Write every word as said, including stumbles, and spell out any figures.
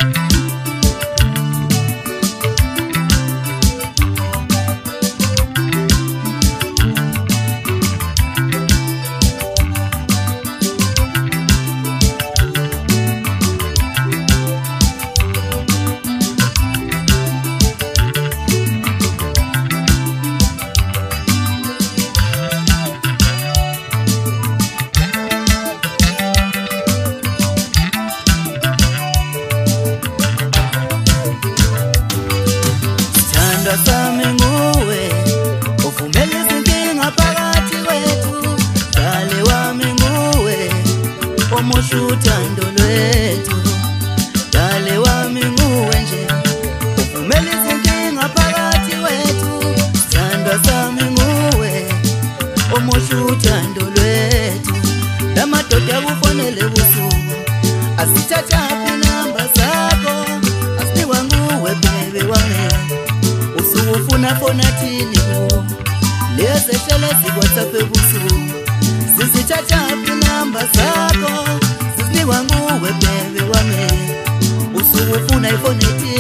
Sami nguwe uvumela izinkinga phakathi kwethu, dale wami nguwe omusha uthando lwethu, dale wami nguwe nje uvumela izinkinga phakathi kwethu, sithandwa sami nguwe omusha uthando lwethu. Lamadoda kufonele busuku asithathaphi inamba zakho, asinikwa nguwe baby wami ufuna fona thini ku lezi hlele zikwathape busuku, sizithathaphi inamba zakho, sizinikwa nguwe baby wami usuku ufuna ifoni thini.